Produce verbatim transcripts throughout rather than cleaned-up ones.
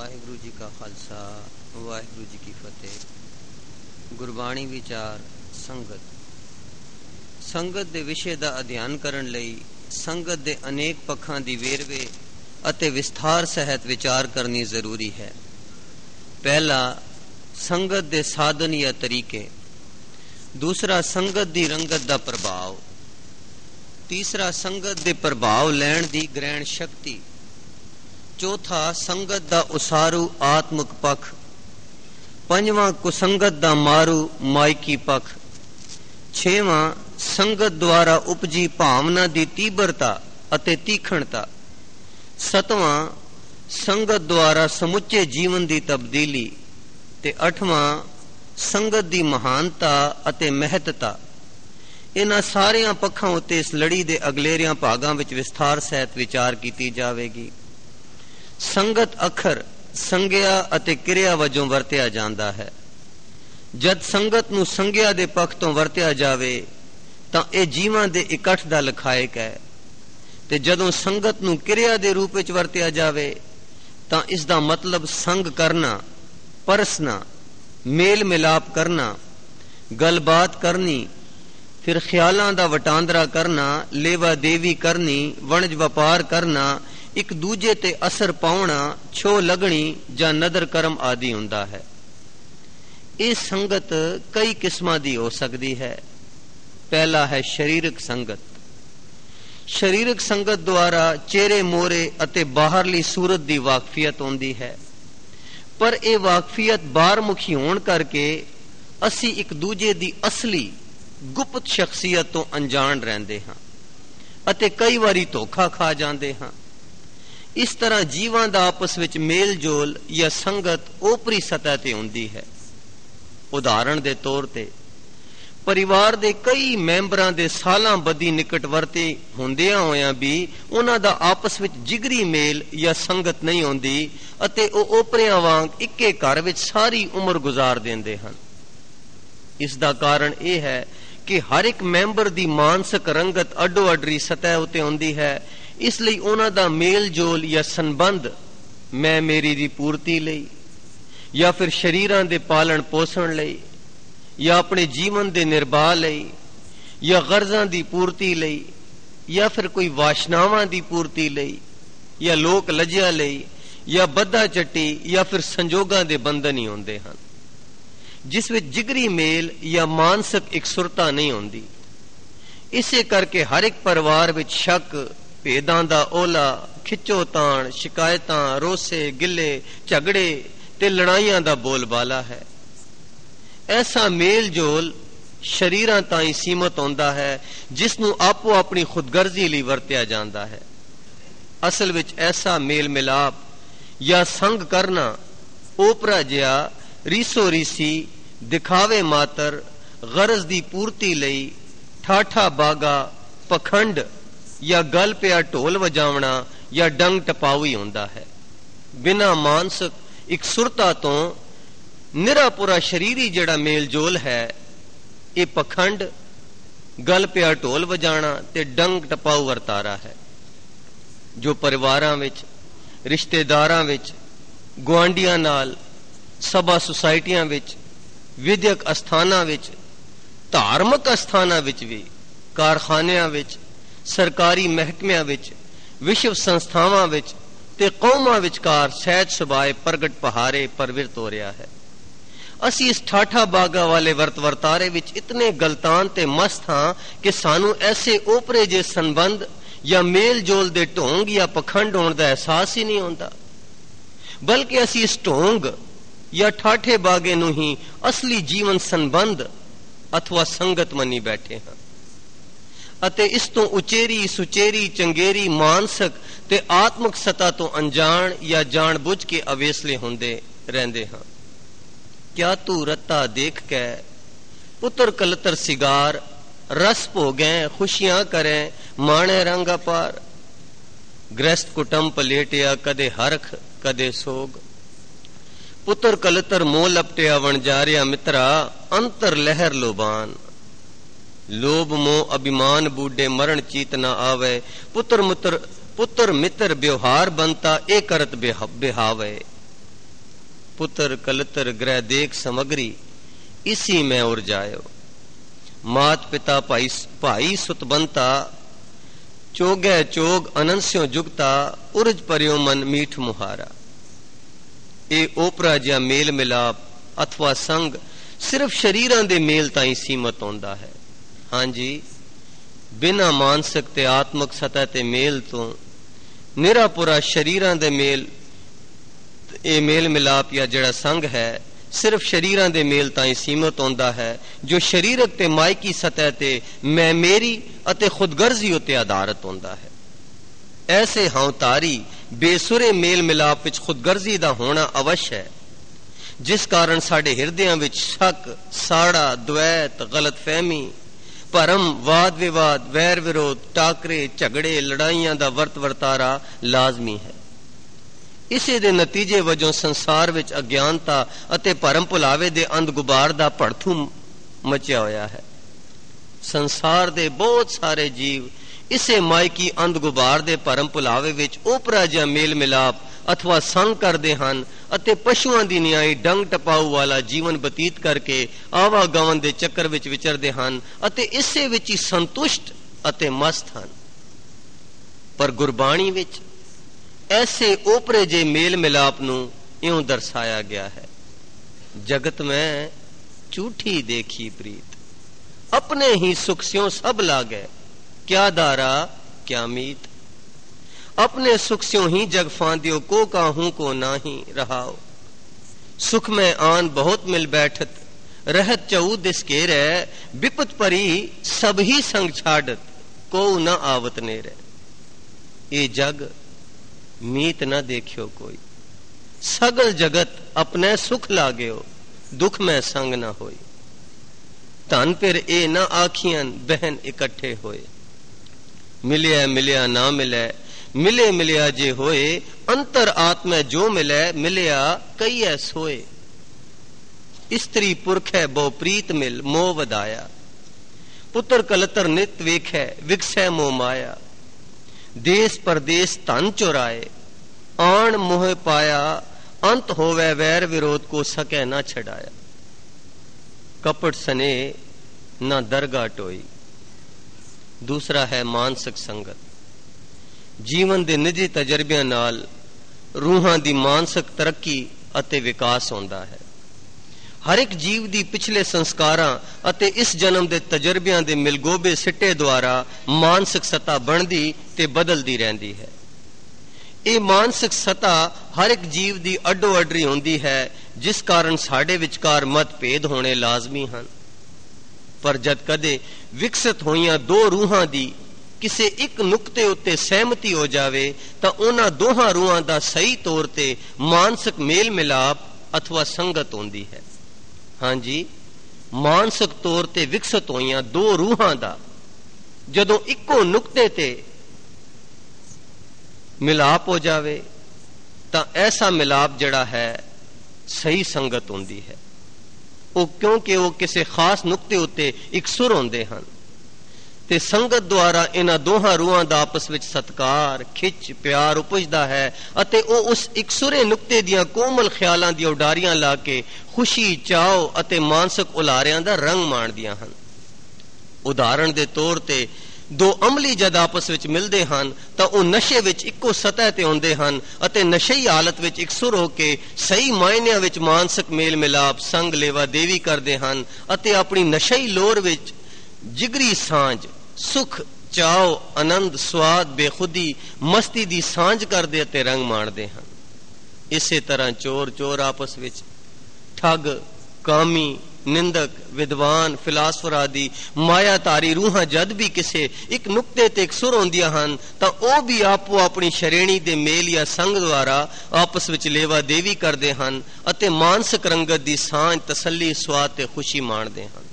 ਵਾਹਿਗੁਰੂ ਜੀ ਕਾ ਖਾਲਸਾ ਵਾਹਿਗੁਰੂ ਜੀ ਕੀ ਫਤਿਹ। ਗੁਰਬਾਣੀ ਵਿਚਾਰ ਸੰਗਤ। ਸੰਗਤ ਦੇ ਵਿਸ਼ੇ ਦਾ ਅਧਿਐਨ ਕਰਨ ਲਈ ਸੰਗਤ ਦੇ ਅਨੇਕ ਪੱਖਾਂ ਦੀ ਵੇਰਵੇ ਅਤੇ ਵਿਸਥਾਰ ਸਹਿਤ ਵਿਚਾਰ ਕਰਨੀ ਜ਼ਰੂਰੀ ਹੈ। ਪਹਿਲਾ, ਸੰਗਤ ਦੇ ਸਾਧਨ ਜਾਂ ਤਰੀਕੇ। ਦੂਸਰਾ, ਸੰਗਤ ਦੀ ਰੰਗਤ ਦਾ ਪ੍ਰਭਾਵ। ਤੀਸਰਾ, ਸੰਗਤ ਦੇ ਪ੍ਰਭਾਵ ਲੈਣ ਦੀ ਗ੍ਰਹਿਣ ਸ਼ਕਤੀ। ਚੌਥਾ, ਸੰਗਤ ਦਾ ਉਸਾਰੂ ਆਤਮਿਕ ਪੱਖ। ਪੰਜਵਾਂ, ਕੁਸੰਗਤ ਦਾ ਮਾਰੂ ਮਾਇਕੀ ਪੱਖ। ਛੇਵਾਂ, ਸੰਗਤ ਦੁਆਰਾ ਉਪਜੀ ਭਾਵਨਾ ਦੀ ਤੀਬਰਤਾ ਅਤੇ ਤੀਖਣਤਾ। ਸਤਵਾਂ, ਸੰਗਤ ਦੁਆਰਾ ਸਮੁੱਚੇ ਜੀਵਨ ਦੀ ਤਬਦੀਲੀ। ਤੇ ਅੱਠਵਾਂ, ਸੰਗਤ ਦੀ ਮਹਾਨਤਾ ਅਤੇ ਮਹੱਤਤਾ। ਇਹਨਾਂ ਸਾਰਿਆਂ ਪੱਖਾਂ ਉੱਤੇ ਇਸ ਲੜੀ ਦੇ ਅਗਲੇਰਿਆਂ ਭਾਗਾਂ ਵਿੱਚ ਵਿਸਥਾਰ ਸਹਿਤ ਵਿਚਾਰ ਕੀਤੀ ਜਾਵੇਗੀ। ਸੰਗਤ ਅੱਖਰ ਸੰਗਿਆ ਅਤੇ ਕਿਰਿਆ ਵਜੋਂ ਵਰਤਿਆ ਜਾਂਦਾ ਹੈ। ਜਦ ਸੰਗਤ ਨੂੰ ਸੰਗਿਆ ਦੇ ਪੱਖ ਤੋਂ ਵਰਤਿਆ ਜਾਵੇ ਤਾਂ ਇਹ ਜੀਵਾਂ ਦੇ ਇਕੱਠ ਦਾ ਲਖਾਇਕ ਹੈ, ਤੇ ਜਦੋਂ ਸੰਗਤ ਨੂੰ ਕਿਰਿਆ ਦੇ ਰੂਪ ਵਿੱਚ ਵਰਤਿਆ ਜਾਵੇ ਤਾਂ ਇਸ ਦਾ ਮਤਲਬ ਸੰਗ ਕਰਨਾ, ਪਰਸਨਾ, ਮੇਲ ਮਿਲਾਪ ਕਰਨਾ, ਗੱਲਬਾਤ ਕਰਨੀ, ਫਿਰ ਖਿਆਲਾਂ ਦਾ ਵਟਾਂਦਰਾ ਕਰਨਾ, ਲੇਵਾ ਦੇਵੀ ਕਰਨੀ, ਵਣਜ ਵਪਾਰ ਕਰਨਾ, ਇੱਕ ਦੂਜੇ ਤੇ ਅਸਰ ਪਾਉਣਾ, ਛੋ ਲੱਗਣੀ ਜਾਂ ਨਦਰ ਕਰਮ ਆਦਿ ਹੁੰਦਾ ਹੈ। ਇਹ ਸੰਗਤ ਕਈ ਕਿਸਮਾਂ ਦੀ ਹੋ ਸਕਦੀ ਹੈ। ਪਹਿਲਾ ਹੈ ਸਰੀਰਕ ਸੰਗਤ। ਸਰੀਰਕ ਸੰਗਤ ਦੁਆਰਾ ਚਿਹਰੇ ਮੋਹਰੇ ਅਤੇ ਬਾਹਰਲੀ ਸੂਰਤ ਦੀ ਵਾਕਫੀਅਤ ਹੁੰਦੀ ਹੈ, ਪਰ ਇਹ ਵਾਕਫੀਅਤ ਬਾਹਰਮੁਖੀ ਹੋਣ ਕਰਕੇ ਅਸੀਂ ਇੱਕ ਦੂਜੇ ਦੀ ਅਸਲੀ ਗੁਪਤ ਸ਼ਖਸੀਅਤ ਤੋਂ ਅਣਜਾਣ ਰਹਿੰਦੇ ਹਾਂ ਅਤੇ ਕਈ ਵਾਰੀ ਧੋਖਾ ਖਾ ਜਾਂਦੇ ਹਾਂ। ਇਸ ਤਰ੍ਹਾਂ ਜੀਵਾਂ ਦਾ ਆਪਸ ਵਿੱਚ ਮੇਲ ਜੋਲ ਜਾਂ ਸੰਗਤ ਓਪਰੀ ਸਤਹ ਤੇ ਹੁੰਦੀ ਹੈ। ਉਦਾਹਰਣ ਦੇ ਤੌਰ ਤੇ ਪਰਿਵਾਰ ਦੇ ਕਈ ਮੈਂਬਰਾਂ ਦੇ ਸਾਲਾਂ ਬੱਧੀ ਨਿਕਟਵਰਤੀ ਹੁੰਦਿਆਂ ਹੋਇਆਂ ਵੀ ਉਹਨਾਂ ਦਾ ਆਪਸ ਵਿੱਚ ਜਿਗਰੀ ਮੇਲ ਜਾਂ ਸੰਗਤ ਨਹੀਂ ਹੁੰਦੀ ਅਤੇ ਉਹ ਓਪਰਿਆਂ ਵਾਂਗ ਇੱਕੇ ਘਰ ਵਿੱਚ ਸਾਰੀ ਉਮਰ ਗੁਜ਼ਾਰ ਦਿੰਦੇ ਹਨ। ਇਸ ਦਾ ਕਾਰਨ ਇਹ ਹੈ ਕਿ ਹਰ ਇੱਕ ਮੈਂਬਰ ਦੀ ਮਾਨਸਿਕ ਰੰਗਤ ਅੱਡੋ ਅੱਡਰੀ ਸਤਹ ਉੱਤੇ ਹੁੰਦੀ ਹੈ। ਇਸ ਲਈ ਉਹਨਾਂ ਦਾ ਮੇਲ ਜੋਲ ਜਾਂ ਸੰਬੰਧ ਮੈਂ ਮੇਰੀ ਦੀ ਪੂਰਤੀ ਲਈ ਜਾਂ ਫਿਰ ਸ਼ਰੀਰਾਂ ਦੇ ਪਾਲਣ ਪੋਸ਼ਣ ਲਈ ਜਾਂ ਆਪਣੇ ਜੀਵਨ ਦੇ ਨਿਰਬਾਹ ਲਈ ਜਾਂ ਗਰਜ਼ਾਂ ਦੀ ਪੂਰਤੀ ਲਈ ਜਾਂ ਫਿਰ ਕੋਈ ਵਾਸ਼ਨਾਵਾਂ ਦੀ ਪੂਰਤੀ ਲਈ ਜਾਂ ਲੋਕ ਲੱਜਿਆ ਲਈ ਜਾਂ ਬੱਧਾ ਚੱਟੀ ਜਾਂ ਫਿਰ ਸੰਜੋਗਾਂ ਦੇ ਬੰਧਨ ਹੀ ਹੁੰਦੇ ਹਨ, ਜਿਸ ਵਿੱਚ ਜਿਗਰੀ ਮੇਲ ਜਾਂ ਮਾਨਸਿਕ ਇਕਸੁਰਤਾ ਨਹੀਂ ਹੁੰਦੀ। ਇਸੇ ਕਰਕੇ ਹਰ ਇੱਕ ਪਰਿਵਾਰ ਵਿੱਚ ਸ਼ੱਕ, ਭੇਦਾਂ ਦਾ ਓਲਾ, ਖਿੱਚੋ ਤਾਣ, ਸ਼ਿਕਾਇਤਾਂ, ਰੋਸੇ, ਗਿੱਲੇ, ਝਗੜੇ ਤੇ ਲੜਾਈਆਂ ਦਾ ਬੋਲਬਾਲਾ ਹੈ। ਐਸਾ ਮੇਲ ਜੋਲ ਸ਼ਰੀਰਾਂ ਤਾਈਂ ਸੀਮਤ ਹੁੰਦਾ ਹੈ, ਜਿਸ ਨੂੰ ਆਪੋ ਆਪਣੀ ਖੁਦਗਰਜ਼ੀ ਲਈ ਵਰਤਿਆ ਜਾਂਦਾ ਹੈ। ਅਸਲ ਵਿੱਚ ਐਸਾ ਮੇਲ ਮਿਲਾਪ ਜਾਂ ਸੰਗ ਕਰਨਾ ਓਪਰਾ ਜਿਹਾ ਰੀਸੋ ਰੀਸੀ, ਦਿਖਾਵੇ ਮਾਤਰ, ਗਰਜ਼ ਦੀ ਪੂਰਤੀ ਲਈ, ਠਾਠਾ ਬਾਗਾ, ਪਖੰਡ ਜਾਂ ਗਲ ਪਿਆ ਢੋਲ ਵਜਾਵਣਾ ਜਾਂ ਡੰਗ ਟਪਾਉ ਹੀ ਹੁੰਦਾ ਹੈ। ਬਿਨਾਂ ਮਾਨਸਿਕ ਇਕਸੁਰਤਾ ਤੋਂ ਨਿਰਾਪੁਰਾ ਸ਼ਰੀਰੀ ਜਿਹੜਾ ਮੇਲ ਜੋਲ ਹੈ, ਇਹ ਪਖੰਡ, ਗਲ ਪਿਆ ਢੋਲ ਵਜਾਣਾ ਤੇ ਡੰਗ ਟਪਾਉ ਵਰਤਾਰਾ ਹੈ, ਜੋ ਪਰਿਵਾਰਾਂ ਵਿੱਚ, ਰਿਸ਼ਤੇਦਾਰਾਂ ਵਿੱਚ, ਗੁਆਂਢੀਆਂ ਨਾਲ, ਸਭਾ ਸੁਸਾਇਟੀਆਂ ਵਿੱਚ, ਵਿਦਿਅਕ ਅਸਥਾਨਾਂ ਵਿੱਚ, ਧਾਰਮਿਕ ਅਸਥਾਨਾਂ ਵਿੱਚ ਵੀ, ਕਾਰਖਾਨਿਆਂ ਵਿੱਚ, ਸਰਕਾਰੀ ਮਹਿਕਮਿਆਂ ਵਿੱਚ, ਵਿਸ਼ਵ ਸੰਸਥਾਵਾਂ ਵਿੱਚ ਤੇ ਕੌਮਾਂ ਵਿਚਕਾਰ ਸਹਿਜ ਸੁਭਾਏ ਪ੍ਰਗਟ ਪਹਾਰੇ ਪਰਵਿਰਤ ਹੋ ਰਿਹਾ ਹੈ। ਅਸੀਂ ਇਸ ਠਾਠਾ ਬਾਗਾ ਵਾਲੇ ਵਰਤ ਵਰਤਾਰੇ ਵਿੱਚ ਇਤਨੇ ਗਲਤਾਨ ਤੇ ਮਸਤ ਹਾਂ ਕਿ ਸਾਨੂੰ ਐਸੇ ਓਪਰੇ ਜੇ ਸੰਬੰਧ ਜਾਂ ਮੇਲ ਜੋਲ ਦੇ ਢੋਂਗ ਜਾਂ ਪਖੰਡ ਹੋਣ ਦਾ ਅਹਿਸਾਸ ਹੀ ਨਹੀਂ ਹੁੰਦਾ, ਬਲਕਿ ਅਸੀਂ ਇਸ ਢੋਂਗ ਜਾਂ ਠਾਠੇ ਬਾਗੇ ਨੂੰ ਹੀ ਅਸਲੀ ਜੀਵਨ ਸੰਬੰਧ ਅਥਵਾ ਸੰਗਤ ਮੰਨੀ ਬੈਠੇ ਹਾਂ ਅਤੇ ਇਸ ਤੋਂ ਉਚੇਰੀ ਸੁਚੇਰੀ ਚੰਗੇਰੀ ਮਾਨਸਿਕ ਤੇ ਆਤਮਿਕ ਸਤਾ ਤੋਂ ਅਣਜਾਣ ਜਾਂ ਜਾਣ ਬੁੱਝ ਕੇ ਅਵੇਸਲੇ ਹੁੰਦੇ ਰਹਿੰਦੇ ਹਾਂ। ਕਿਆ ਤੂੰ ਰੱਤਾ ਦੇਖ ਕੇ ਪੁੱਤਰ ਕਲਤਰ ਸਿਗਾਰ, ਰਸ ਭੋਗੈ ਖੁਸ਼ੀਆਂ ਕਰੈ ਮਾਣੇ ਰੰਗ ਅਪਾਰ। ਗ੍ਰਸਤ ਕੁਟੰਬ ਪਲੇਟਿਆ ਕਦੇ ਹਰਖ ਕਦੇ ਸੋਗ। ਪੁੱਤਰ ਕਲਤਰ ਮੋਹ ਲਪਟਿਆ ਵਣਜਾਰਿਆ ਮਿੱਤਰਾ, ਅੰਤਰ ਲਹਿਰ ਲੋਬਾਨ। ਲੋਭ ਮੋਹ ਅਭਿਮਾਨ ਬੂਢੇ ਮਰਨ ਚੀਤ ਨਾ ਆਵੇ। ਪੁੱਤਰ ਮੁੱਤਰ ਪੁੱਤਰ ਮਿੱਤਰ ਵਿਵਹਾਰ ਬੰਤਾ ਇਹ ਕਰਤ ਬਿਹਾਵੇ। पुत्र कलतर ग्रह देख समग्री इसी में उर्जायो। मात पिता भाई भाई सुतबंता चोगे चोग अनंस्यों जुगता उर्ज परियो मन मीठ मुहारा। ये ओपरा जिहा मेल मिलाप अथवा संग सिर्फ शरीरां दे मेल ताईं सीमित होंदा है। हाँ जी, बिना मानसिक ते आत्मक सतह ते मेल तो निरापुरा शरीरां दे मेल, ये मेल मिलाप या जड़ा संग है सिर्फ शरीरां दे मेल ताईं सीमित होंदा है, जो शरीरक ते मायकी सतह ते मैं मेरी अते खुदगर्जी उत्ते आधारित होंदा है। ऐसे हौतारी बेसुरे मेल मिलाप विच खुदगर्जी दा होना अवश्य है, जिस कारण साडे हिरदियां विच शक, साड़ा, द्वैत, गलतफहमी, भरम, वाद विवाद, वैर विरोध, टाकरे, झगड़े, लड़ाइयां दा वर्त वर्तारा लाजमी है। इसे दे नतीजे वजों संसार विच अज्ञानता अते भरम भुलावे दे अंध गुबार दा भड़थू मचिया होया है। संसार दे बहुत सारे जीव इसे मायकी अंध गुबार दे भरम भुलावे विच ओपरा जिहा मेल मिलाप अथवा संग करदे हन अते पशुआं दी न्याई डंग टपाऊ वाला जीवन बतीत करके आवागमन दे चक्कर विच विचरदे हन अते इसे विच ही संतुष्ट अते मस्त हन। पर गुरबाणी विच ऐसे ओपरे जे मेल मिलाप नूं इउं दर्शाया गया है। जगत में झूठी देखी प्रीत, अपने ही सुख स्यों सब लागे, क्या दारा क्या मीत। अपने सुख स्यों ही जग फांदियो, को काहू को नाही रहाओ। सुख में आन बहुत मिल बैठत, रहत चऊ दिस के रे, विपत परी सब ही संग छाड़त, को न आवत नेरे। ये जग मीत न देखियो कोई, सगल जगत अपने सुख लागेओ, दुख में संग न होई। धन फिर ए न आखियन बहन इकट्ठे होए, मिलिया मिलिया ना मिले, मिले मिलिया जे होए, अंतर आत्मा जो मिले, मिलिया कई ऐ सोए। स्त्री पुरख है बहु प्रीत मिल, मोह वधाया, पुत्र कलतर नित वेखै, विकसै मोह माया। देश परदेश धन चुराए, आन मोह पाया, अंत होवे वैर विरोध को सके न छड़ाया। कपट सने न दरगाह टोई। दूसरा है मानसिक संगत। जीवन दे निजी तजर्बियां नाल रूहां दी मानसिक तरक्की अते विकास होंदा है। हर एक जीव दी पिछले संस्कारां अते इस जन्म दे तजर्बियां दे मिलगोबे सिट्टे द्वारा मानसिक सतह बनदी ते बदलदी रहंदी है। ये मानसिक सतह हर एक जीव दी अड्डो अडरी होंदी है, जिस कारण साडे विचकार मतभेद होने लाजमी हन। पर जद कदे विकसित होइयां दो रूहां दी किसे एक नुकते उत्ते सहमति हो जावे, तां उन्हां दोहां रूहां दा सही तौर ते मानसिक मेल मिलाप अथवा संगत होंदी है। हाँ जी, मानसिक तौर ते विकसित होइयां दो रूहां दा जदों इक्को नुकते ते मिलाप हो जावे, तां ऐसा मिलाप जड़ा है सही संगत होंदी है। वो क्योंकि वो किसी खास नुकते उत्ते इकसुर होंदे हन ते संगत द्वारा इन्हां दोहां रूहां दा आपस विच सत्कार, खिच, प्यार उपजदा है अते वो उस इकसुरे नुकते दियां कोमल ख्यालां दी उडारियां ला के खुशी, चाव अते मानसिक उलारियां दा रंग माणदियां हन। उदाहरण दे तौर ते दो अमली जद आपस विच मिलदे हन तां वो नशे विच इक्को सतह ते होंदे हन अते नशई हालत विच इकसुर होके सही मायनिਆਂ विच मानसिक मेल मिलाप, संग, लेवा देवी करदे हन अते अपनी नशई लोर विच जिगरी सांझ, सुख, चाव, आनंद, स्वाद, बेखुदी, मस्ती दी सांझ करदे अते रंग माणदे हन। इसे तरह चोर चोर आपस विच, ठग, कामी, निंदक, विद्वान, फिलासफर आदि मायाधारी रूहां जद भी किसे एक नुकते ते इकसुर होंदियां हन तां ओ भी आपो अपनी श्रेणी दे मेल या संग द्वारा आपस विच लेवा देवी करदे हन अते मानसिक रंगत दी सांझ, तसल्ली, स्वाद ते खुशी माणदे हन।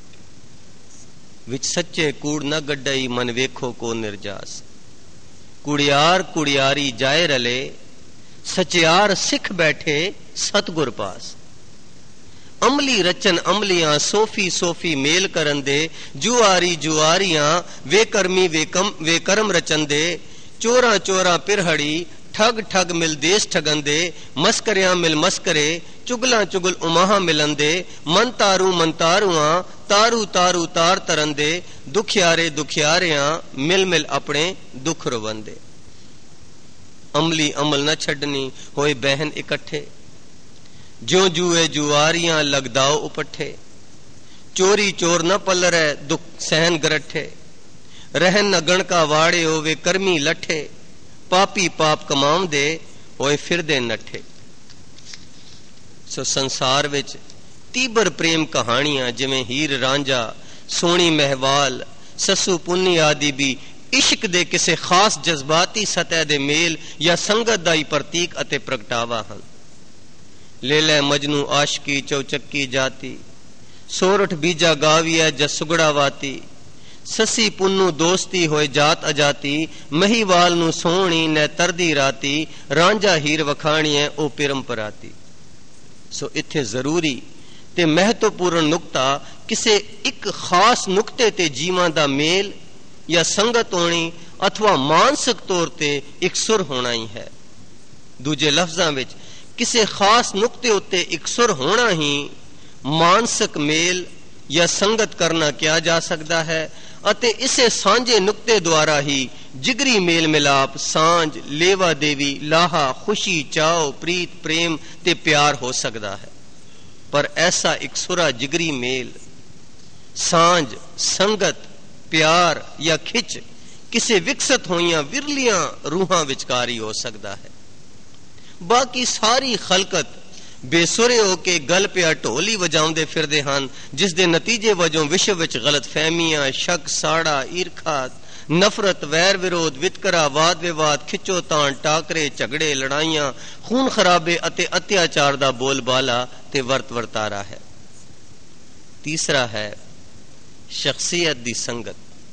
विच सच्चे कूड़ न गड्डई, मन वेखो को निर्जास। कुड़ियार कुड़ियारी जाए रले, सचियार सिख बैठे सतगुर पास। अमली रचन अमलियां, सोफी सोफी मेल करन दे, जुआरी जुआरियां, वे कर्मी वे कम वे कर्म रचन दे, चोरा चोरा पिरहड़ी, ठग ठग मिल देश ठगंदे, मस्करियां मिल मस्करे, चुगला चुगल उमाहा मिलंदे, मन तारू मन तारुआ, तारू तारू तार तरंदे, दुखियारे दुखियारियां मिल मिल अपने दुख रोवंदे। अमली अमल न छड़नी होए बहन इकट्ठे, ज्यों जुए जुआरियां लगदाओ उपट्ठे, चोरी चोर न पलरै दुख सहन गरठे, रहन न गणका वाड़े होवे कर्मी लठे, पापी पाप कमाम दे होए फिरदे नठे। सो संसार विच तीबर प्रेम कहानियां जिवें हीर रांझा, सोनी महवाल, ससू पुन्नी आदि भी इश्क दे किसे खास जज्बाती सतह दे मेल या संगत दा ही प्रतीक अते प्रगटावा हन। लेलै मजनू आशकी चौचक्की जाती, सोरठ बीजा गाविया जसुगड़ा वाती, ससी पुन्नू दोस्ती होए जात अजाती, महीवाल नू सोहनी न तरदी राती, रांझा हीर वखाणी है ओ परंपराती। सो इत्थे जरूरी ते महत्वपूर्ण नुकता किसे एक खास नुकते ते जीवां दा मेल या संगत होनी अथवा मानसिक तौर ते एक सुर होना ही है। दूजे लफ्जां विच किसे खास नुकते उत्ते एक सुर होना ही मानसिक मेल या संगत करना किया जा सकता है, अते इसे सांझे नुकते द्वारा ही जिगरी मेल मिलाप, सांझ, लेवा देवी, लाहा, खुशी, चाव, प्रीत, प्रेम ते प्यार हो सकता है। पर ऐसा एक सुरा जिगरी मेल, सांझ, संगत, प्यार या खिच किसे विकसित होइयां विरलियां रूहां विचकार ही हो सकता है। बाकी सारी खलकत बेसुरे होके गल पिया ढोल ही वजाउंदे फिरदे हन, जिस दे नतीजे वजों विश्व विच गलत फहमियां, शक, साड़ा, ईरखा, नफरत, वैर विरोध, वितकरा, वाद विवाद, खिच्चोतान, टाकरे, झगड़े, लड़ाइयां, खून खराबे अते अत्याचार दा बोलबाला ते वर्त वर्तारा है। तीसरा है शख्सियत दी संगत।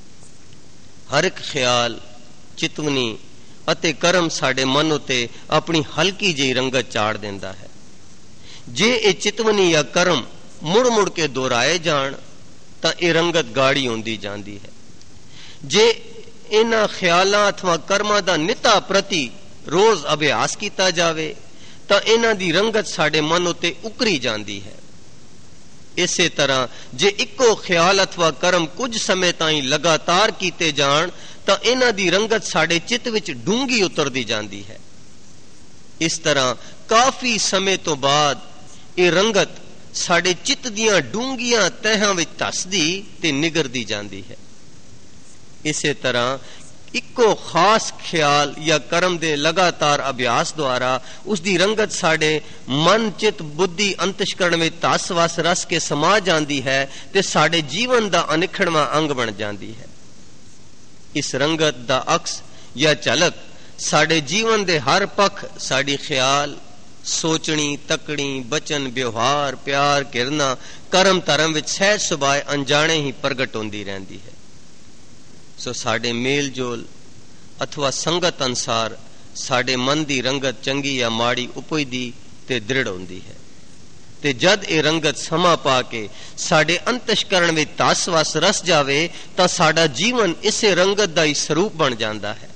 हर एक ख्याल, चितवनी अते कर्म साडे मन उते अपनी हल्की जी रंगत चाड़ देंदा है। जे ये चितवनी या कर्म मुड़ मुड़ के दोहराए जान तां ये रंगत गाड़ी होंदी जांदी है। जे इन्हां ख्यालां अथवा कर्मां दा निता प्रति रोज अभ्यास किया जावे तां इन्हां दी रंगत साडे मन उते उकरी जांदी है। इसे तरह जे इको ख्याल अथवा कर्म कुछ समय ताईं लगातार कीते जान तां इन्हां दी रंगत साडे चित्त विच डूंगी उतरदी जांदी है। इस तरह काफी समय तो बाद ये रंगत साडे चित्त दियां डूंगियां तहां विच धसदी ते निगरदी जांदी है। इसे तरह इको खास ख्याल या कर्म दे लगातार अभ्यास द्वारा उसकी रंगत साडे मन, चित, बुद्धि, अंतश्करण में धस वस रस के समा जाती है ते साडे जीवन का अनिखड़वां अंग बन जाती है। इस रंगत का अक्स या झलक साडे जीवन दे हर पख साडी ख्याल, सोचनी, तकनी, बचन, व्यवहार, प्यार, किरना, कर्म धर्म विच सहज सुभाए अनजाने ही प्रगट होंदी रहंदी है। सो साडे मेल जोल अथवा संगत अनुसार साडे मन की रंगत चंगी या माड़ी उपजदी ते दृढ़ होंदी है। ते जद ये रंगत समा पा के साडे अंतश्करण में धस वस रस जावे तां साडा जीवन इसे रंगत का ही स्वरूप बन जाता है।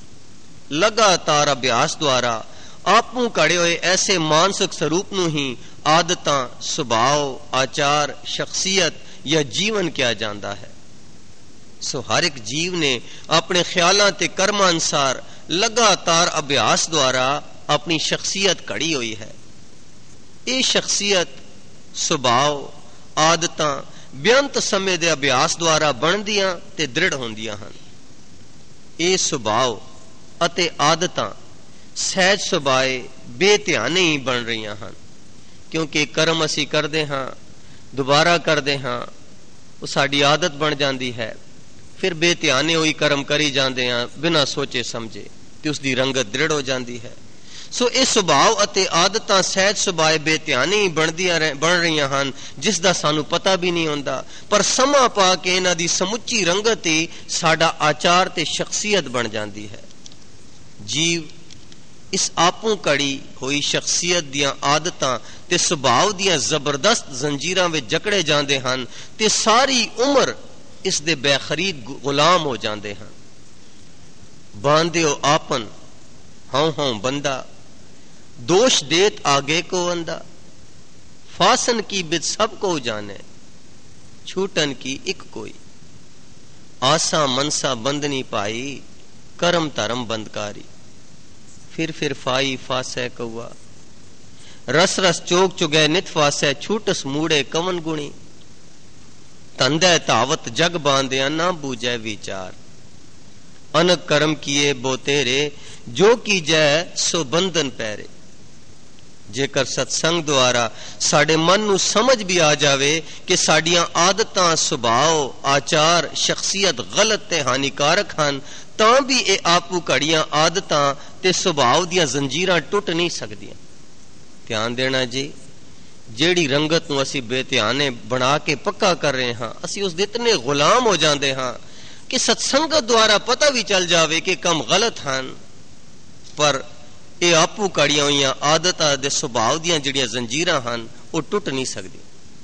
लगातार अभ्यास द्वारा आपू घड़े हुए ऐसे मानसिक स्वरूप नूं ही आदतां, सुभाव, आचार, शख्सियत या जीवन किया जाता है। सो हर एक जीव ने अपने ख्यालों ते कर्मां अनुसार लगातार अभ्यास द्वारा अपनी शख्सियत घड़ी हुई है। ये शख्सियत, सुभाव, आदतां बेअंत समय दे अभ्यास द्वारा बनदियां ते दृढ़ होंदियां हन। ये सुभाव अते आदतां सहज सुभाए बेध्याने ही बन रही हैं, क्योंकि कर्म असी करते हाँ, दोबारा करते हाँ, वो साड़ी आदत बन जाती है। फिर बेध्याने हुई कर्म करी जाते हैं बिना सोचे समझे तो उसकी रंगत दृढ़ हो जाती है। सो ये सुभाव अते आदतां सहज सुभाए बेध्याने ही बनदियां बन रही हैं, जिसका सानू पता भी नहीं होता, पर समा पा के इन्हां दी समुची रंगत ही साडा आचार ते शख्सियत बन जाती है। जीव इस आपू कड़ी हुई शख्सियत दियां आदतां ते सुभाव दियां जबरदस्त जंजीरां विच जकड़े जाते हैं ते सारी उम्र इस दे बेखरीद गुलाम हो जाते हैं। बांधियो आपन हूं हूं बंदा, दोष देत आगे को अंदा, फासन की बिद सब को जाने, छूटन की एक कोई, आसा मनसा बंदनी पाई, करम धर्म बंदकारी, फिर फिर फाई फासै कौआ, रस रस चोक चुगै नित फासै, छूटस मूड़े कवन गुणी, तंदै तावत जग बांध्या ना बूझै विचार, अनक कर्म किए बो तेरे, जो की जय सो बंधन पैरे। जेकर सत्संग द्वारा साडे मन नू समझ भी आ जावे कि साडियां आदतां, सुभाव, आचार, शख्सियत गलत ते हानिकारक हन, तां भी ये आपू घड़ियां आदतां ते सुभाव दियां जंजीरां टुट नहीं सकदियां। ध्यान देना जी, जेड़ी रंगत नू असी बेध्याने बना के पक्का कर रहे हां, असी उस दे इतने गुलाम हो जांदे हां कि सत्संगत द्वारा पता भी चल जावे कि कम गलत हन, पर ये आपू काड़ियां हुई आदतां दे सुभाव दियां जिहड़ियां जंजीरां हन वो टुट नहीं सकदी।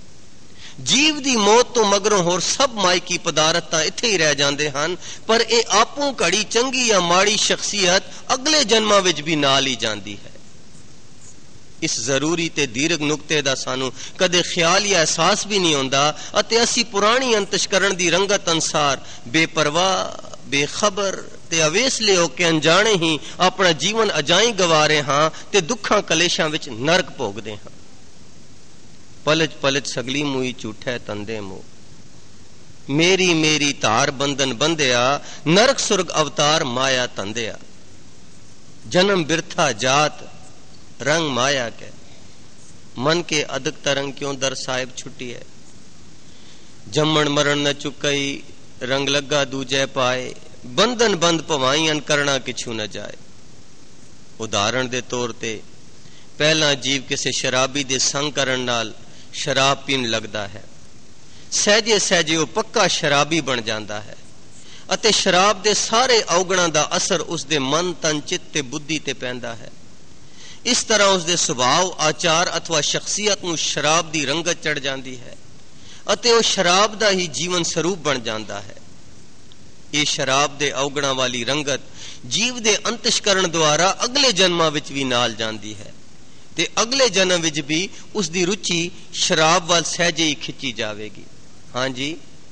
जीव दी मौत तो मगरों होर सब मायकी पदार्थ इत्थे ही रह जांदे हन, पर ये आपू घड़ी चंगी या माड़ी शख्सियत अगले जन्मां विच भी नाल ही जांदी है। इस जरूरी ते दीर्घ नुकते दा सानू कदे ख्याल या एहसास भी नहीं होंदा, अते असी पुरानी अंतशकरण दी रंगत अनुसार बेपरवाह, बेखबर ते अवेसले होके अनजाने ही अपना जीवन अजाई गवा रहे हां ते दुखां कलेशां विच नरक भोगदे हां। पलच पलच सगली मुई झूठे तंदे मोह, मेरी मेरी धार बंधन बंधिया, नरक सुर्ग अवतार माया तंदिया, जन्म बिरथा जात रंग माया के, मन के अदक तरंग क्यों दर साहिब छुट्टी है, जम्मण मरण न चुकई रंग लगा दूजे पाए, बंधन बंद पवाईन करना किछू न जाए। उदाहरण दे तौर ते पहला जीव किसी शराबी दे संग करन नाल शराब पीन लगदा है, सहजे सहजे वो पक्का शराबी बन जाता है, अते शराब दे सारे अवगुणां दा असर उसदे मन तन चित्त ते बुद्धि ते पैंदा है। इस तरह उसदे सुभाव, आचार अथवा शख्सियत नूं शराब दी रंगत चढ़ जाती है, अते वो शराब दा ही जीवन स्वरूप बन जाता है। ये शराब दे अवगुणां वाली रंगत जीव दे अंतशकरण द्वारा अगले जन्मां विच भी नाल जांदी है, ते अगले जन्म विच भी उसदी रुचि शराब वाल सहजे ही खिंची जावेगी। हाँ जी,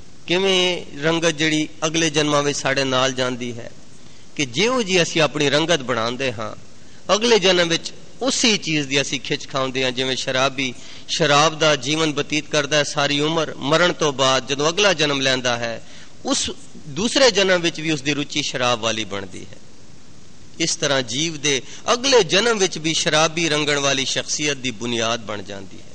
किवें रंगत जिहड़ी अगले जन्मां विच साडे नाल जांदी है कि जिहो जी असीं अपनी रंगत बनांदे हां, अगले जन्म विच उसी चीज दी असीं खिच खाउंदे हां। जिवें शराबी शराब दा जीवन बतीत करदा है सारी उम्र, मरण तो बाद जदों अगला जन्म लैंदा है, उस दूसरे जन्म विच भी उसदी रुचि शराब वाली बनदी है। इस तरह जीव दे अगले जन्म विच भी शराबी रंगण वाली शख्सियत दी बुनियाद बन जाती है।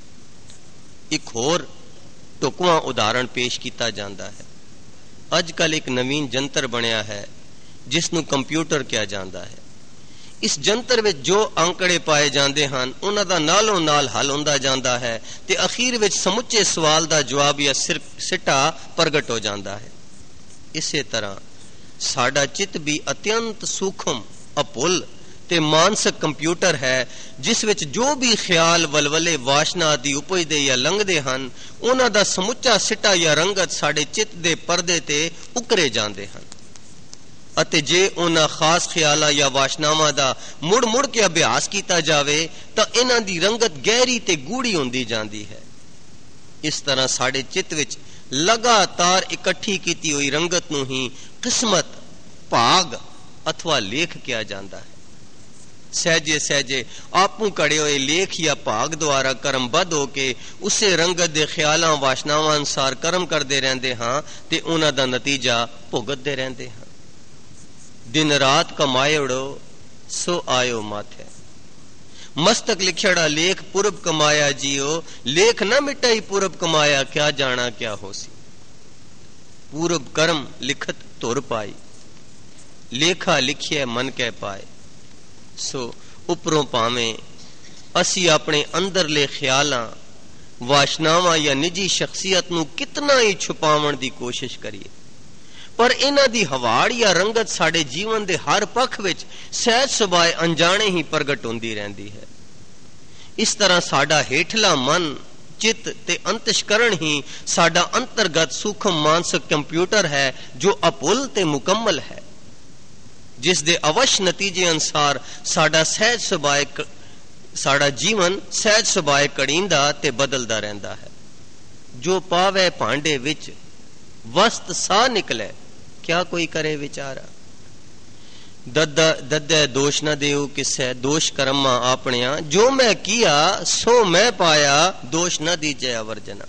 एक होर ढुकवां उदाहरण पेश किया जाता है। अजकल एक नवीन जंतर बनया है जिसनूं कंप्यूटर कहा जाता है। इस जंतर विच जो आंकड़े पाए जाते हैं उन्हां दा नालों नाल हल हुंदा जाता है ते अखीर विच समुचे सवाल दा जवाब या सिटा प्रगट हो जाता है। इसे तरह साडा चित्त भी अत्यंत सूक्ष्म, अपुल ते मानसिक कंप्यूटर है जिस विच जो भी ख्याल, वलवले, वासना आदि उपजदे या लंघदे हन, उन्हां दा समुचा सिटा या रंगत साडे चित्त दे परदे ते उकरे जांदे हन। अते जे उन्हां खास ख्यालां या वासनावां दा मुड़ मुड़ के अभ्यास किया जावे तां इन्हां दी रंगत गहरी ते गूढ़ी हुंदी जांदी है। इस तरह साडे चित्त विच लगातार इकट्ठी की हुई रंगत नूं ही किस्मत, भाग अथवा लेख किया जाता है। सहजे सहजे आपू कड़े हुए लेख या भाग द्वारा कर्मबद्ध होके उसे रंगत दे ख्यालां, वासनावां अनुसार कर्म करते रहते हाँ ते उन्हां दा नतीजा भुगतते रहते हाँ। दिन रात कमाएड़ो सो आयो माथे, मस्तक लिखड़ा लेख पूरब कमाया जियो, लेख न मिटाई पूरब कमाया, क्या जाना क्या होसी। पूरब कर्म लिखत तुर पाई, लेखा लिखिए मन कह पाए। सो उपरों पावें असी अपने अंदरले ख्यालां, वासनावां या निजी शख्सियत नूं कितना ही छुपावन दी कोशिश करिए, पर इन्हां दी हवाड़ या रंगत साडे जीवन दे हर पक्ष विच सहज सुभाए अनजाने ही प्रगट होंदी रहंदी है। इस तरह साडा हेठला मन, चित्त ते अंतशकरण ही साडा अंतर्गत सूक्ष्म मानसिक कंप्यूटर है जो अपुल ते मुकम्मल है, जिस दे अवश्य नतीजे अनुसार साडा सहज सुभाए साडा जीवन सहज सुभाए कड़ींदा ते बदलदा रहिंदा है। जो पावे भांडे विच वस्त सा निकले, क्या कोई करे विचारा। दद्दा दद्दे दोष न देऊ किसे, दोष कर्मा आपणिया, जो मैं किया सो मैं पाया, दोष न दीजे अवर्जना।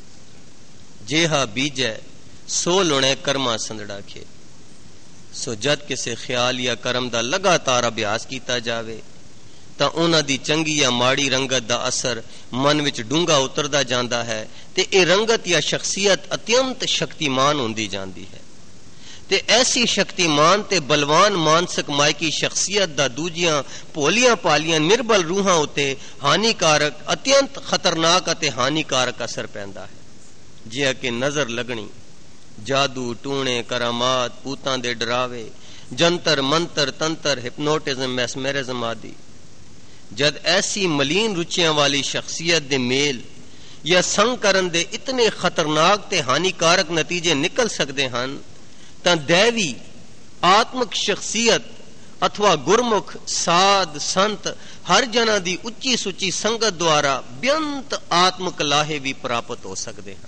जेहा बीजे सो लुणे कर्मा संदड़ा खे। सो जद किसे ख्याल या कर्म दा लगातार अभ्यास कीता जावे तां उन्हां दी चंगी या माड़ी रंगत दा असर मन विच डूंगा उतरदा जांदा है ते ए रंगत या शख्सियत अत्यंत शक्तिमान हुंदी जांदी है ते ऐसी शक्तिमान ते बलवान मानसिक मायकी शख्सियत दा दूजियां भोलियां पालियां निर्बल रूहां उत्ते हानिकारक अत्यंत खतरनाक अते हानिकारक असर पैंदा है। जिया कि नजर लगनी, जादू टूणे करामात, भूतां दे डरावे, जंतर मंतर तंत्र, हिप्नोटिज्म, मैस्मेरिज्म आदि। जद ऐसी मलीन रुचियां वाली शख्सियत दे मेल या संग करन दे इतने खतरनाक ते हानिकारक नतीजे निकल सकते हैं तां दैवी आत्मक शख्सियत अथवा गुरमुख साध संत हर जना दी उच्ची सुची संगत द्वारा बेअंत आत्मक लाहे भी प्राप्त हो सकते हैं।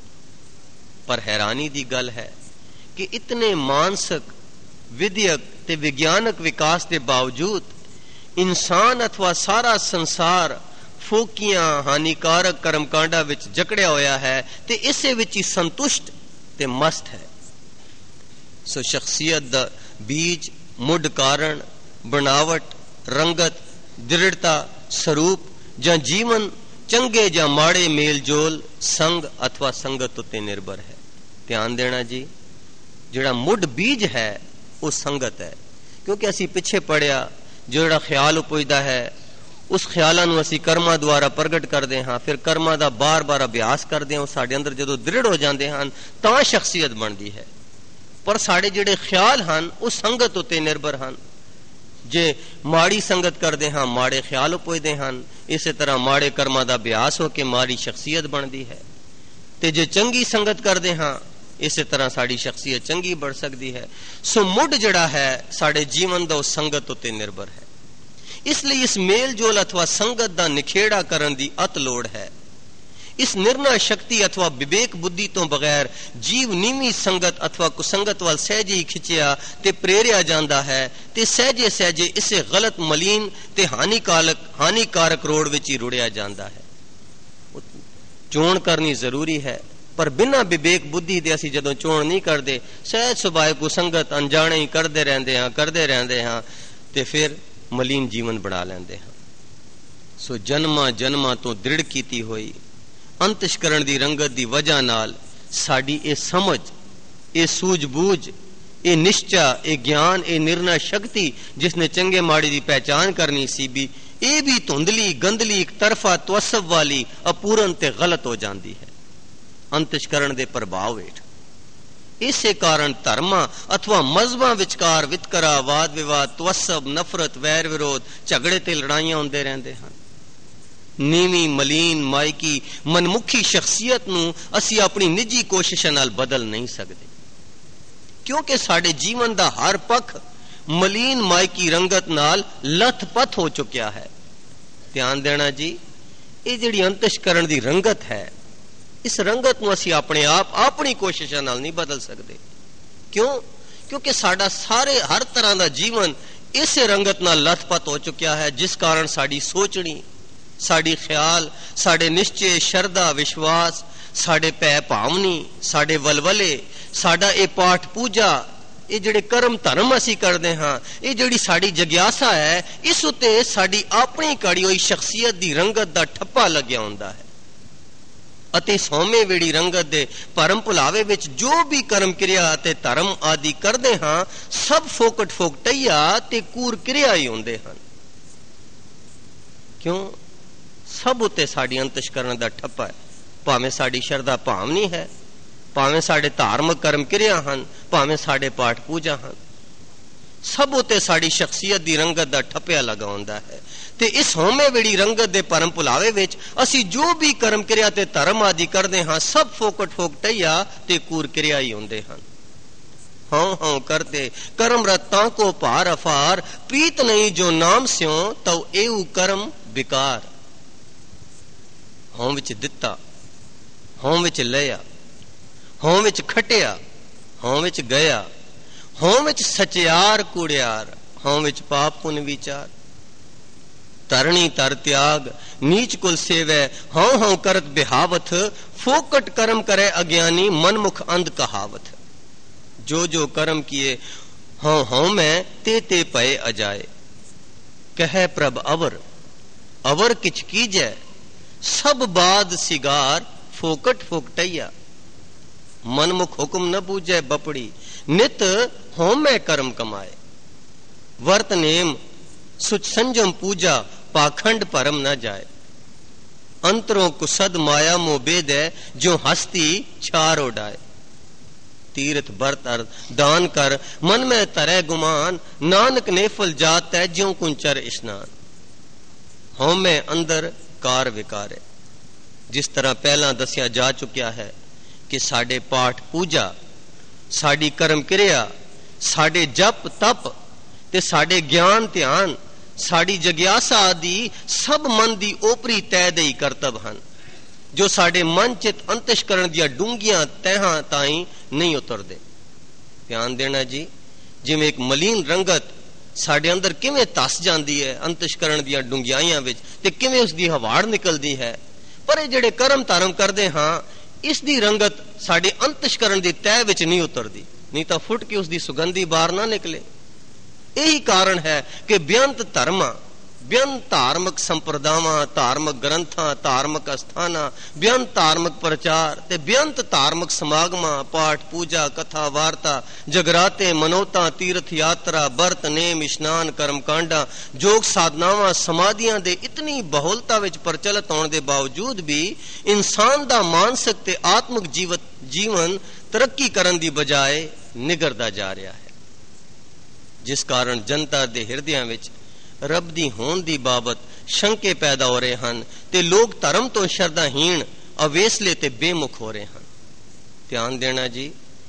पर हैरानी दी गल है कि इतने मानसिक विद्यक ते विज्ञानक विकास के बावजूद इंसान अथवा सारा संसार फोकियां हानिकारक कर्मकांडा विच जकड़िया होया है ते इसे विच ही संतुष्ट ते मस्त है। सो शख्सियत दा बीज, मुड कारण, बनावट, रंगत, दृढ़ता, स्वरूप जां जीवन चंगे जां माड़े मेल जोल संग अथवा संगत उत्ते निर्भर है। ध्यान देना जी, जिहड़ा मुड बीज है वो संगत है, क्योंकि असी पिछे पढ़िया जिहड़ा ख्याल उपजदा है उस ख्यालां नूं असी कर्मां द्वारा प्रगट करदे हां, फिर कर्मां दा बार बार अभ्यास करदे हां, साडे अंदर जदों दृढ़ हो जांदे हन तां शख्सियत बनदी है। पर साडे जिहड़े ख्याल हन वो संगत उत्ते निर्भर हन। जे माड़ी संगत करदे हां माड़े ख्याल उपजदे हन, इसे तरह माड़े कर्मां दा अभ्यास हो के माड़ी शख्सियत बनदी है। ते जे चंगी संगत करदे हां इसे तरह साड़ी शख्सियत चंगी बढ़ सकती है। सो मुड जड़ा है साडे जीवन दा उस संगत उत्ते निर्भर है। इसलिए इस मेल जोल अथवा संगत दा निखेड़ा करन दी अत लोड़ है। इस निर्णय शक्ति अथवा विवेक बुद्धि तो बगैर जीव नीवी संगत अथवा कुसंगत वाल सहजे ही खिंचिया ते प्रेरिया जांदा है ते सहजे सहजे इसे गलत मलीन ते हानिकारक हानिकारक रोड विच ही रुड़िया जांदा है। चोण करनी जरूरी है, पर बिना विवेक बुद्धि दे असी जदों चोण नहीं करते, सहज सुभाए कुसंगत अनजाने ही करते रहंदे हां करते रहंदे हां ते फिर मलीन जीवन बना लेंदे हां। सो जन्मा जन्मा तो दृढ़ कीती होई अंतशकरण दी रंगत दी वजह नाल साडी ए समझ, ए सूझबूझ, ए निश्चा, ए ज्ञान, ए निर्णय शक्ति जिसने चंगे माड़ी दी पहचान करनी सी भी ए भी धुंधली गंदली एक तरफा तवस्सुब वाली अपूर्ण ते गलत हो जाती है अंतशकरण दे प्रभाव हेठ। इसे कारण धर्मा अथवा मजहबां विचकार वितकरा, वाद विवाद, तवस्सुब, नफरत, वैर विरोध, झगड़े ते लड़ाइयां होंदे रहंदे हन। नीवी मलीन मायकी मनमुखी शख्सियत नूं असी अपनी निजी कोशिशां नाल बदल नहीं सकते, क्योंकि साडे जीवन दा हर पख मलीन मायकी रंगत नाल लथपथ हो चुकिया है। ध्यान देना जी, ये जिहड़ी अंतशकरण दी रंगत है, इस रंगत नूं असी अपने आप अपनी कोशिशां नाल नहीं बदल सकते। क्यों? क्योंकि साडा सारे हर तरह का जीवन इस रंगत नाल लथपथ हो चुकिया है, जिस कारण साडी सोचनी, साडी ख्याल, साडे निश्चय, शरदा, विश्वास, साडे भै भावनी, साडे वलवले, साडा ए पाठ पूजा, ये जिहड़े कर्म धर्म असी करते हाँ, ये जिहड़ी साडी जग्यासा है, इस उत्ते साडी अपनी कड़ी हुई शख्सियत दी रंगत दा ठप्पा लग्या हुंदा है। अते सौमे वेड़ी रंगत दे परम भुलावे विच जो भी कर्म क्रिया ते धर्म आदि करते हाँ, सब फोकट फोकटैया ते कूर क्रिया ही हुंदे हन। क्यों? सब उत्ते साडी अंतशकरण दा ठप्पा है। भावें साडी शरदा भावनी है, भावें साडे धार्मिक कर्म क्रिया हन, भावें साडे पाठ पूजा हन, सब उत्ते साडी शख्सियत दी रंगत दा ठप्पिया लगा हुंदा है। ते इस होमे वेड़ी रंगत दे परम भुलावे विच असी जो भी कर्म क्रिया ते धर्म आदि करदे हां, सब फोकट फोकटैया ते कूर क्रिया ही हुंदे हन। हाँ हाँ करते कर्म रत्ता को पार अफार, पीत नहीं जो नाम स्यों तव एऊ कर्म विकार। हों विच दिता, हों विच लिया, हों विच खटिया, हों विच गया, हों विच सचियार कूड़ियार, हों विच पाप पुन विचार। तरणी तर त्याग नीच कुल सेवै, हों हों करत बिहावथ, फोकट कर्म करे अज्ञानी मनमुख अंध कहावत। जो जो कर्म किए हों हों में ते ते पए अजाए, कह प्रभ अवर अवर किछ कीजै, सब बाद सिगार फोकट फोकटैया। मनमुख हुक्म न बूझे बपड़ी, नित हों में कर्म कमाए। वर्त नेम सुच संजम पूजा, पाखंड परम न जाए। अंतरों कुसद माया मोह बेद है, जो हस्ती छार उड़ाए। तीर्थ बरत अर्थ दान कर, मन में तरे गुमान, नानक ने फल जात है ज्यों कुंचर स्नान। हों में अंदर कार विकारे। जिस तरह पहला दसिया जा चुकिया है कि साडे पाठ पूजा, साडी कर्म क्रिया, साडे जप तप ते साडे ज्ञान ध्यान, साड़ी जग्यासा आदि सब मन दी ओपरी तय दई करतब हन, जो साडे मन चित अंतश्करण दिया डूंगियां तहां ताई नहीं उतरदे। ध्यान देना जी, जिवें एक मलीन रंगत साडे अंदर किवें तस जांदी है अंतश्करण दिया डूंगियाइयां विच, ते किवें उसदी हवाड़ निकलदी है, पर ये जेड़े कर्म धर्म करदे हां, इस दी रंगत साडे अंतश्करण दी तय विच नहीं उतरदी, नहीं तां फुट के उसदी सुगंधी बाहर ना निकले। यही कारण है कि बेअंत धर्म, बेअंत धार्मिक संप्रदावां, धार्मिक ग्रंथां, धार्मिक अस्थानां, बेअंत धार्मिक प्रचार ते बेअंत धार्मिक समागमां, पाठ पूजा, कथा वार्ता, जगराते, मनोता, तीर्थ यात्रा, बरत नेम, इशनान, कर्म कांडा, जोग साधनावां, समाधियां दे इतनी बहुलता विच प्रचलित होने के बावजूद भी इंसान दा मानसिक ते आत्मिक जीवत जीवन तरक्की करन दी बजाय निगरदा जा रहा है, जिस कारण जनता दे हिरदियां विच रब दी होंद दी बाबत शंके पैदा हो रहे हैं, ते लोग धर्म तो शरधाहीन, अवेसले ते बेमुख हो रहे हैं। ध्यान देना जी,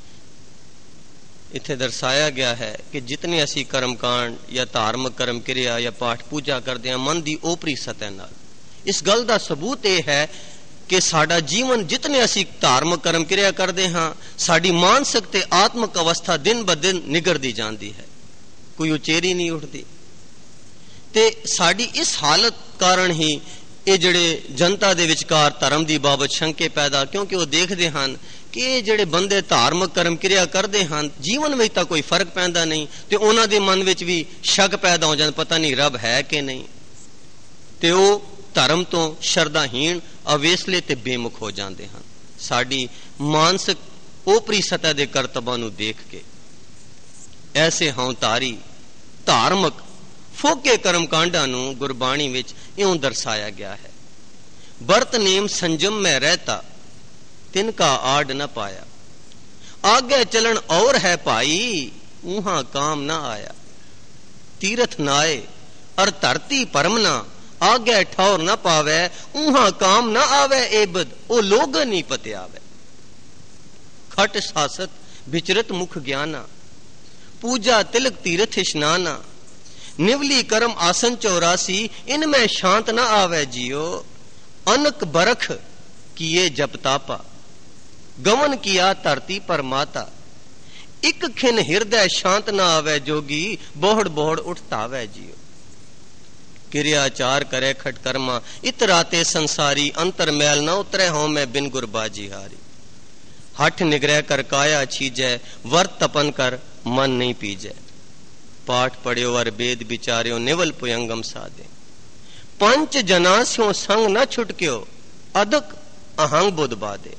इत्थे दर्शाया गया है कि जितने असी कर्मकांड या धार्मिक कर्म क्रिया या पाठ पूजा करते हैं मन दी ओपरी सतह नाल, इस गल दा सबूत यह है कि साडा जीवन जितने असी धार्मिक कर्म क्रिया करते हाँ, साडी मानसिक ते आत्मिक अवस्था दिन ब दिन निगरदी जाती है, कोई उचेरी नहीं उठती। ते साडी इस हालत कारण ही ये जड़े जनता दे विचकार धर्म दी बाबत शंके पैदा, क्योंकि वो देखते हैं कि ये जड़े बंदे धार्मिक कर्म क्रिया करते हैं जीवन में तो कोई फर्क पैदा नहीं, तो उन्हां दे मन विच भी शक पैदा हो जाता, पता नहीं रब है कि नहीं, ते वो धर्म तो शरधाहीन, अवेसले ते बेमुख हो जाते हैं। साडी मानसिक ओपरी सतह के करतबां नूं देख के ऐसे हौतारी धार्मिक फोके कर्म कांडा नूं गुरबाणी विच इउं दर्शाया गया है। बरत नेम संजम में रहता, तिनका आड़ न पाया, आगे चलन और है भाई, ऊहा काम न आया। तीरथ नाए और धरती परमना, आगे ठौर न पावे, ऊहा काम न आवे एबद, ओ लोग नहीं पते आवे। खट सासत विचरत मुख ज्ञाना, पूजा तिलक तीर्थ स्नाना, निवली कर्म आसन चौरासी, इनमें शांत न आवे जियो। अनक बरख किए जप तापा, गमन किया धरती पर माता, इक खिन हृदय शांत न आवे जोगी, बोहड़ बोहड़ उठतावे जियो। क्रियाचार करे खट कर्मा, इतराते संसारी, अंतर मैल न उतरे हों मैं बिन गुरबाजी हारी। हठ निग्रह कर काया छीजै, वर्त तपन कर मन नहीं पीजै। पाठ पढ़ियो और वेद विचार्यो, निवल पुयंगम साधे। पंच जनास्यों संग न छुटक्यो, अदक अहंग बुध बादे।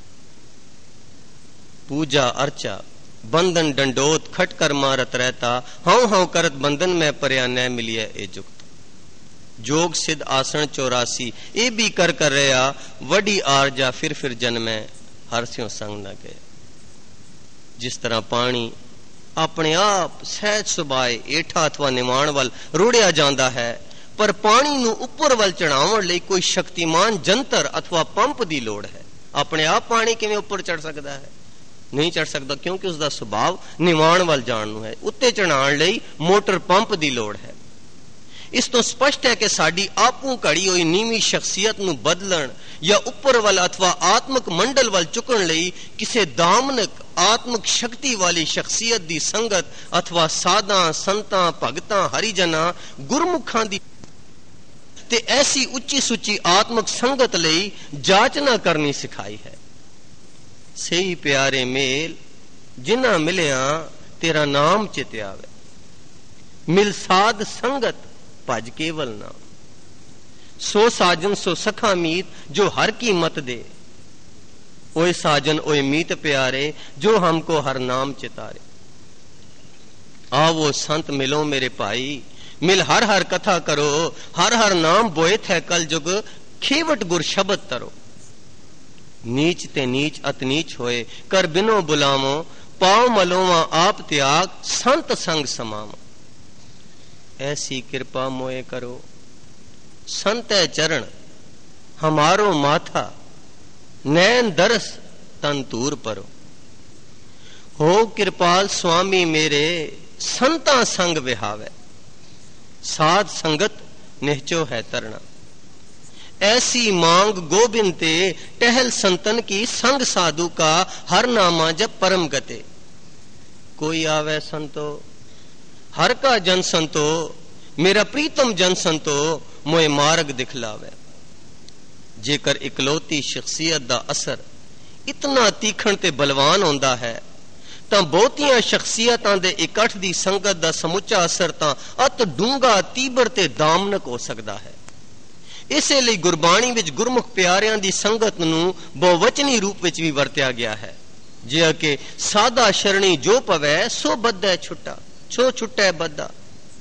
पूजा अर्चा बंधन डंडोत, खट कर मारत रहता, हौ हौ करत बंधन में पर्या न मिलिए ए जुक्त। जोग सिद्ध आसन चौरासी, ए भी कर कर रहा, वडी आरजा फिर फिर जन्मे, हरस्यों संग न गए। जिस तरह पानी अपने आप सहज सुभाए हेठा अथवा निवाण वाल रुड़िया जाता है, पर पानी नूं उपर वाल चढ़ाउण लई कोई शक्तिमान जंतर अथवा पंप की लोड़ है। अपने आप पानी किवें उपर चढ़ सकता है? ਨਹੀਂ ਚੜ ਸਕਦਾ, ਕਿਉਂਕਿ ਉਸਦਾ ਸੁਭਾਅ ਨਿਵਾਣ ਵੱਲ ਜਾਣ ਨੂੰ ਹੈ। ਉੱਤੇ ਚੜਾਉਣ ਲਈ ਮੋਟਰ ਪੰਪ ਦੀ ਲੋੜ ਹੈ। ਇਸ ਤੋਂ ਸਪਸ਼ਟ ਹੈ ਕਿ ਸਾਡੀ ਆਪੂ ਘੜੀ ਹੋਈ ਨੀਵੀਂ ਸ਼ਖਸੀਅਤ ਨੂੰ ਬਦਲਣ ਜਾਂ ਉੱਪਰ ਵੱਲ ਅਥਵਾ ਆਤਮਿਕ ਮੰਡਲ ਵੱਲ ਚੁੱਕਣ ਲਈ ਕਿਸੇ ਦਾਮਨਕ ਆਤਮਿਕ ਸ਼ਕਤੀ ਵਾਲੀ ਸ਼ਖਸੀਅਤ ਦੀ ਸੰਗਤ ਅਥਵਾ ਸਾਧਾਂ, ਸੰਤਾਂ, ਭਗਤਾਂ, ਹਰੀਜਨਾਂ, ਗੁਰਮੁਖਾਂ ਦੀ ਤੇ ਐਸੀ ਉੱਚੀ ਸੁੱਚੀ ਆਤਮਿਕ ਸੰਗਤ ਲਈ ਜਾਚਨਾ ਕਰਨੀ ਸਿਖਾਈ ਹੈ। ਸਹੀ ਪਿਆਰੇ ਮੇਲ ਜਿਨ੍ਹਾਂ ਮਿਲਿਆ ਤੇਰਾ ਨਾਮ ਚਿਤ ਆਵੇ, ਮਿਲ ਸਾਧ ਸੰਗਤ ਭਜ ਕੇਵਲ ਨਾਮ। ਸੋ ਸਾਜਨ ਸੋ ਸਖਾ ਮੀਤ ਜੋ हर की मत दे, ओए साजन ओए मीत प्यारे जो हमको हर नाम चितारे। आवो संत मिलो मेरे भाई, मिल हर हर कथा करो, हर हर नाम बोएत है कल जुग, खेवट गुर शब्द तरो। नीच ते नीच अत नीच होए, कर बिनो बुलावो, पाओ मलोवा आप त्याग, संत संग समावो। ऐसी कृपा मोए करो, संत चरण हमारो माथा, नैन दरस तन तूर परो। हो कृपाल स्वामी मेरे, संता संग विहावे, साध संगत निहचो है तरना। ऐसी मांग गोबिंद ते, टहल संतन की, संग साधु का, हर नामा जब परम गते। कोई आवे संतो, हर का जन संतो, मेरा प्रीतम जन संतो, मोए मार्ग दिखलावे। जेकर इकलौती शख्सियत दा असर इतना तीखण ते बलवान होंदा है, तां बहुतियां शख्सियतां दे इकट्ठ दी संगत दा समुचा असर तां अत डूंगा, तीबर ते दामनक हो सकदा है। इसे ਲਈ ਗੁਰਬਾਣੀ ਵਿੱਚ ਗੁਰਮੁਖ ਪਿਆਰਿਆਂ ਦੀ ਸੰਗਤ ਨੂੰ ਬਹੁਵਚਨੀ ਰੂਪ ਵਿੱਚ ਵੀ ਵਰਤਿਆ ਗਿਆ ਹੈ। ਜਿਹਾ ਕਿ ਸਾਦਾ ਸ਼ਰਣੀ ਜੋ ਪਵੈ ਸੋ ਬੱਧੈ ਛੁੱਟਾ, ਛੋ ਛੁੱਟੈ ਬੱਧਾ।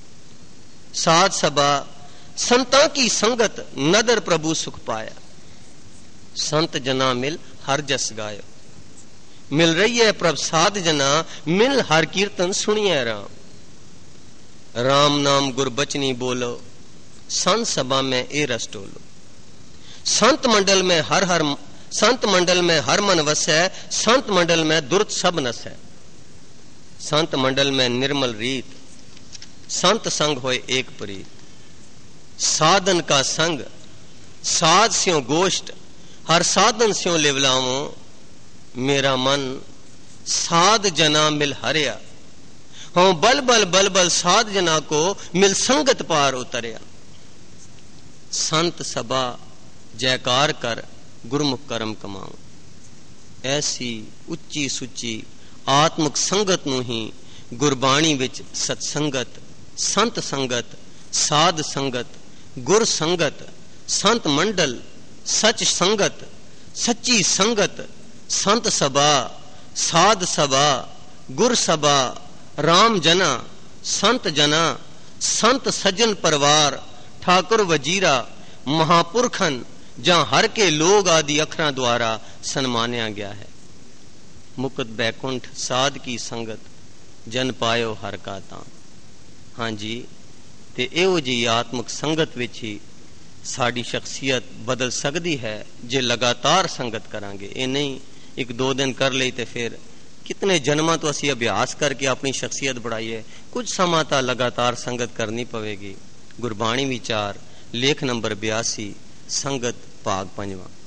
साध सभा संता की संगत, नदर प्रभु सुख पाया। संत जना मिल हर जस गायो, मिल रही है प्रभ साध जना, मिल हर कीर्तन सुनिए राम। राम नाम गुरबचनी बोलो, संत सभा में ए रस टोलो। संत मंडल में हर हर संत मंडल में हर मन वस है, संत मंडल में दुर्त सब नस है। संत मंडल में निर्मल रीत, संत संग होए एक प्रीत। साधन का संग साध स्यों गोष्ठ, हर साधन स्यों लिवलावो। मेरा मन साध जना मिल हरिया, हों बल बल बल बल साध जना को, मिल संगत पार उतरिया। संत सभा जयकार कर, गुरमुख करम कमाओ। ऐसी उच्ची सुच्ची आत्मक संगत नूं ही गुरबाणी विच सत्संगत, संत संगत, साध संगत, गुर संगत, संत मंडल, सच संगत, सच्ची संगत, संत सभा, साध सभा, गुर सभा, राम जना, संत जना, संत सज्जन परिवार, ठाकुर वजीरा, महापुरखन जहां हर के लोग आदि अखरां द्वारा सन्मानिया गया है। मुकुट बैकुंठ साध की संगत, जन पायो हर का तां। हाँ जी, ते ਇਹੋ ਜਿਹੀ ਆਤਮਿਕ ਸੰਗਤ ਵਿੱਚ ਹੀ ਸਾਡੀ ਸ਼ਖਸੀਅਤ ਬਦਲ ਸਕਦੀ ਹੈ ਜੇ ਲਗਾਤਾਰ ਸੰਗਤ ਕਰਾਂਗੇ। ਇਹ ਨਹੀਂ ਇੱਕ ਦੋ ਦਿਨ ਕਰ ਲਈ ਤੇ ਫਿਰ ਕਿਤਨੇ ਜਨਮਾਂ ਤੋਂ ਅਸੀਂ ਅਭਿਆਸ ਕਰਕੇ ਆਪਣੀ ਸ਼ਖਸੀਅਤ ਬਣਾਈਏ। ਕੁਝ ਸਮਾਂ ਤਾਂ ਲਗਾਤਾਰ ਸੰਗਤ ਕਰਨੀ ਪਵੇਗੀ। ਗੁਰਬਾਣੀ ਵਿਚਾਰ ਲੇਖ ਨੰਬਰ ਬਿਆਸੀ, ਸੰਗਤ ਭਾਗ ਪੰਜਵਾਂ।